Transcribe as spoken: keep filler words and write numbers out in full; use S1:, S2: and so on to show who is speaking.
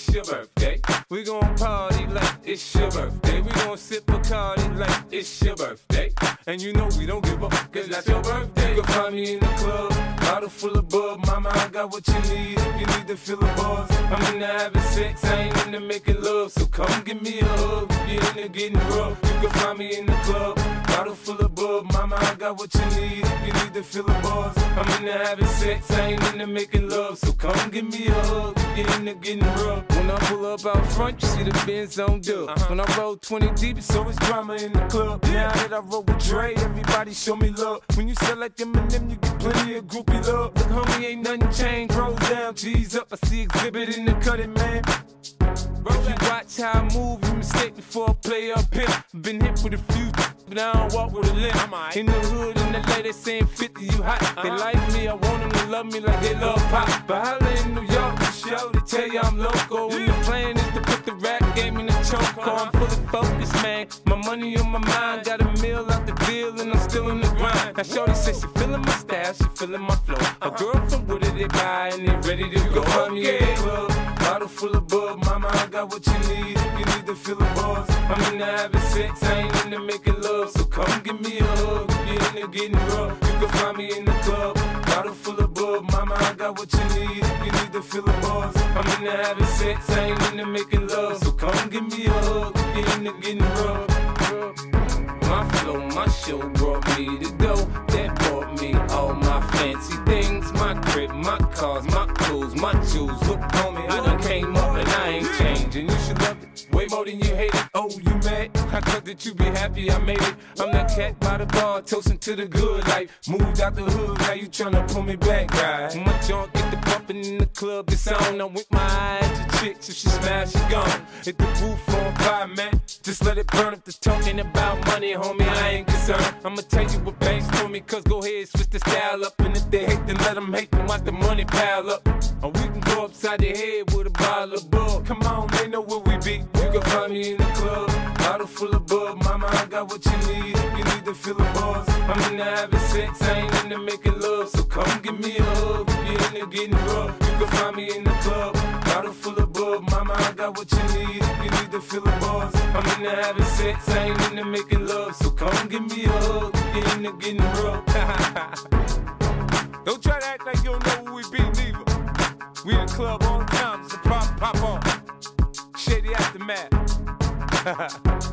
S1: your birthday. We gon' party like it's your birthday. We gon' sip Bacardi like it's your birthday. And you know we don't give up, cause that's your birthday. You can find me in the club, bottle full of bub. Mama, I got what you need if you need to feel the buzz. I'm into having sex, I ain't into making love. So come give me a hug if you're into getting rough. You can find me in the club, bottle full of bub. Mama, I got what you need if you need to feel the buzz. I'm into having sex, I ain't into making love. So come give me a hug if you're into getting rough. When I pull up out front, you see the Benz on dub. Uh-huh. When I roll twenty deep, it's always drama in the club. Now that I roll with Dre, everybody show me love. When you sell like Eminem, you get plenty of groupie love. Look, homie, ain't nothing changed. Roll down, G's up. I see exhibit in the cutting, man. If you watch how I move, you mistake before I play up here. Been hit with a few, but I don't walk with a limp. In the hood, in the lady saying fifty, you hot. They like me, I want them to love me like they love pop. But holla in New York, for show, they tell you I'm local. And the plan is to put the rap game in the choke. I'm fully focused, man. My money on my mind, got a meal out the deal, and I'm still in the grind. Now shorty says she feeling my style, she feeling my flow. A girl from Wooded, they buy, and they ready to go. Find me in the club, bottle full of bub. Mama, I got what you need if you need to feel the buzz. I'm into having sex, I ain't into making love. So come give me a hug if you're into getting rough. You can find me in the club, bottle full of bub. Mama, I got what you need if you need to feel the buzz. I'm into having sex, I ain't into making love. So come give me a hug if you're into getting rough. My flow, my show brought me to go. That brought me all my fancy things. My crib, my cars, my clothes, my jewels. Look, homie, I done came up and I ain't changing. You should love it way more than you hate it. Oh, you mad? I thought that you be happy I made it. I'm that cat by the bar, toasting to the good life. Moved out the hood, now you tryna pull me back, right? My junk get the bumping in the club, it's on. I'm with my eyes to chicks, if she smash, she gone. Hit the roof on fire, man. Just let it burn if they're talking about money, homie, I ain't concerned. I'ma tell you what banks told me, cause go ahead, switch the style up. And if they hate, then let them hate, then watch the money pile up. Or we can go upside the head with a bottle of bug. Come on, they know where we be. You can find me in the club, bottle full of bub. Mama, I got what you need if you need to feel the buzz. I'm into having sex, I ain't into making love. So come give me a hug if you're into getting rough. You can find me in the club, bottle full of bub. Mama, I got what you need if you need to feel the buzz. I'm into having sex, I ain't into making love. So come give me a hug if you're into getting rough. Don't try to act like you don't know who we be, neither. We in the club all the time, it's a pop, pop on. Shady Aftermath.